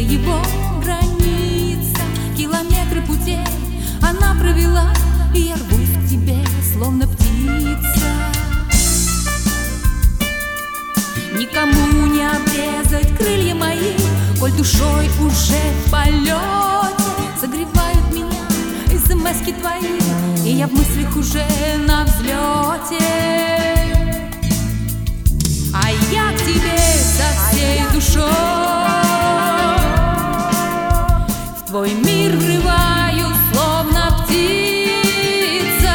его граница. Километры путей она провела, и я рвусь к тебе, словно птица. Никому не обрезать крылья мои, коль душой уже в полете. Согревают меня смс-ки твои, и я в мыслях уже на взлете. А я к тебе со всей душой в твой мир врываюсь, словно птица.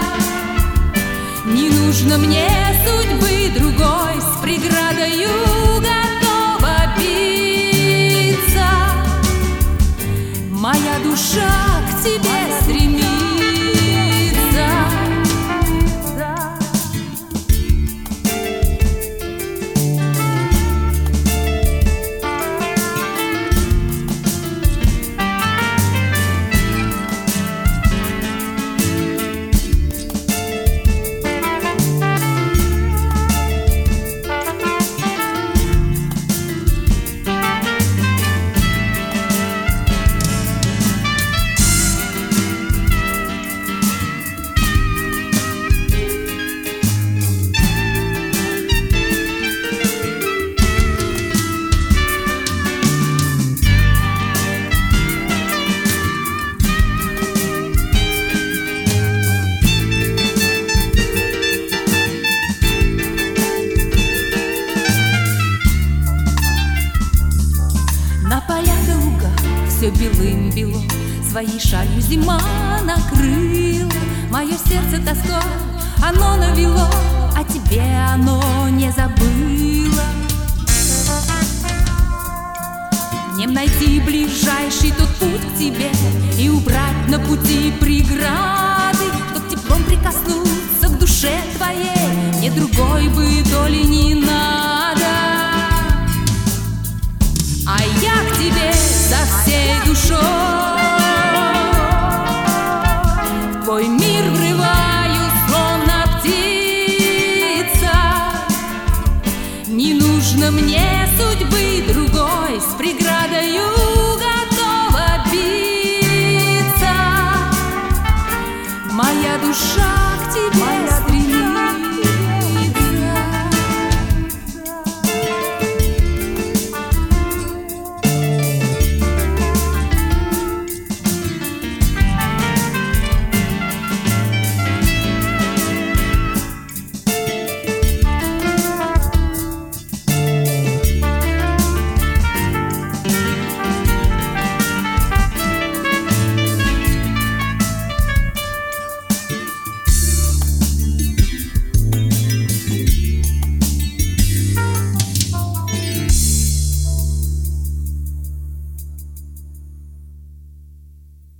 Не нужно мне судьбы другой, с преградою готова биться. Моя душа к тебе стремится. Все белым бело, своей шалью зима накрыла. Мое сердце тоской оно навело, а тебе оно не забыло. Мне найти ближайший тот путь к тебе и убрать на пути преграды, чтоб теплом прикоснуться к душе твоей, мне другой бы доли не надо.